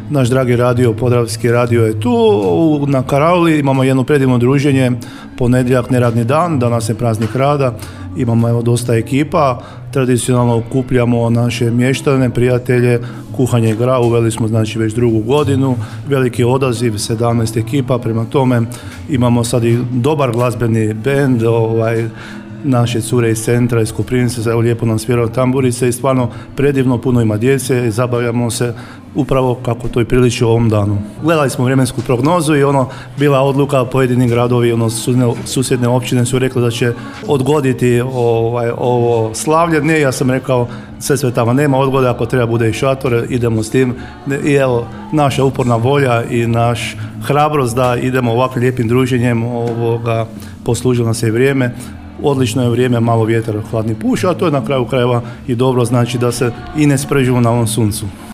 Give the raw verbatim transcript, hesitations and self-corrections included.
naš dragi radio, Podravski radio je tu. Na Karauli imamo jedno predivno druženje, ponedjeljak neradni dan, danas je praznik rada, imamo evo dosta ekipa, tradicionalno okupljamo naše mještane, prijatelje, kuhanje i gra, uveli smo znači već drugu godinu, veliki odaziv, sedamnaest ekipa, prema tome imamo sad i dobar glazbeni bend, ovaj, naše cure iz centra, iz Koprivnice, evo lijepo nam sviraju tamburice i stvarno predivno, puno ima djece i zabavljamo se upravo kako to i priliči u ovom danu. Gledali smo vremensku prognozu i ono, bila odluka, pojedini gradovi, ono, susjedne općine su rekli da će odgoditi ovaj, ovo slavlje. Ne, ja sam rekao, sve sve tamo nema odgode, ako treba bude i šator, idemo s tim. I evo, naša uporna volja i naš hrabrost da idemo ovakvim lijepim druženjem, ovoga, poslužilo nas je vrijeme. Odlično je vrijeme, malo vjetar hladni puša, a to je na kraju krajeva i dobro, znači da se i ne sprežimo na ovom suncu.